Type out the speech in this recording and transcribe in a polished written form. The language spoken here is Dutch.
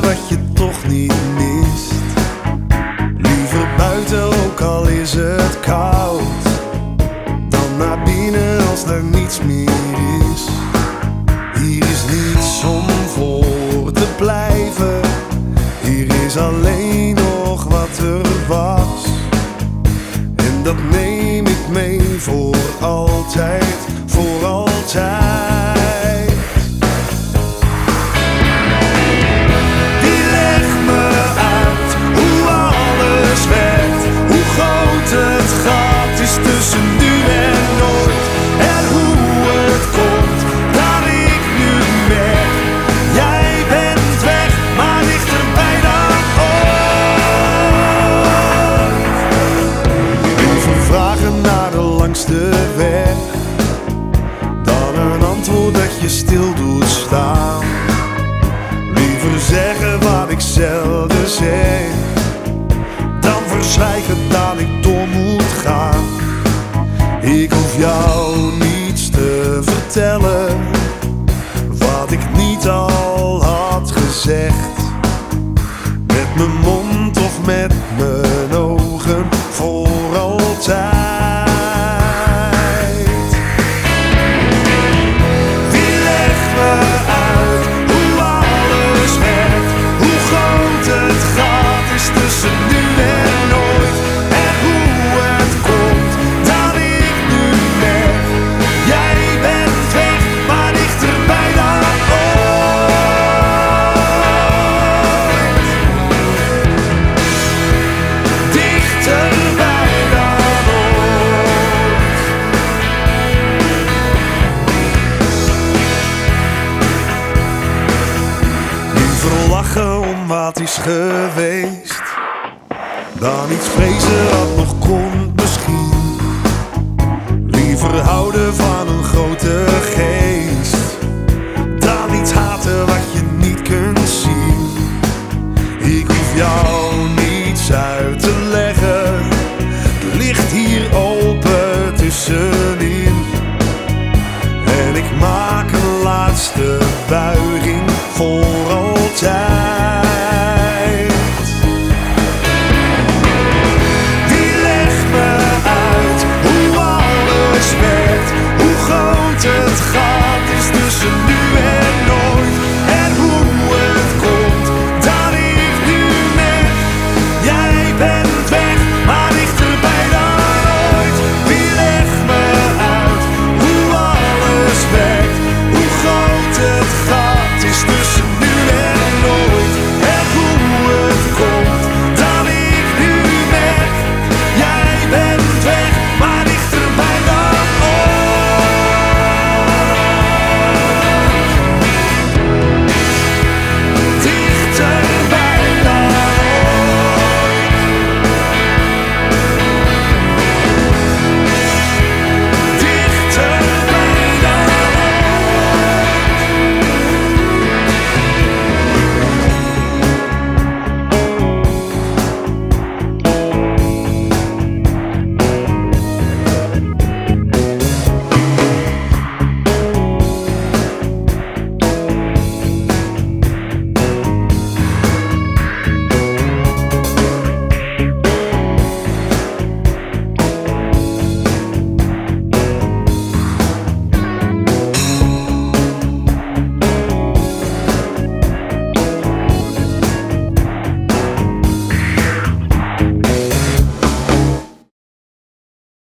wat je toch niet mist. Liever buiten, ook al is het koud, dan naar binnen als er niets meer is. Hier is niets om voor te blijven, hier is alleen nog wat er was. En dat neem ik mee voor altijd, voor altijd. Die legt me uit hoe alles werkt, hoe groot het gat is tussen nu en nooit. En hoe het komt dat ik nu merk, jij bent weg, maar dichterbij dan ooit. Liever vragen naar de langste weg, dan een antwoord dat je stil doet staan. Liever zeggen wat ik zelden zeg, dan verzwijgen dat ik door moet gaan. Ik hoef jou niets te vertellen wat ik niet al had gezegd. Met mijn mond of met mijn ogen, voor altijd. Die legt me uit hoe alles werkt, hoe groot het gat is tussen nu en nooit. En hoe het komt dat ik nu merk, jij bent weg, maar dichterbij dan ooit. Dichterbij dan ooit. Liever lachen om wat is geweest, dan iets vrezen wat nog komt misschien. Liever houden van een grote geest, dan iets haten wat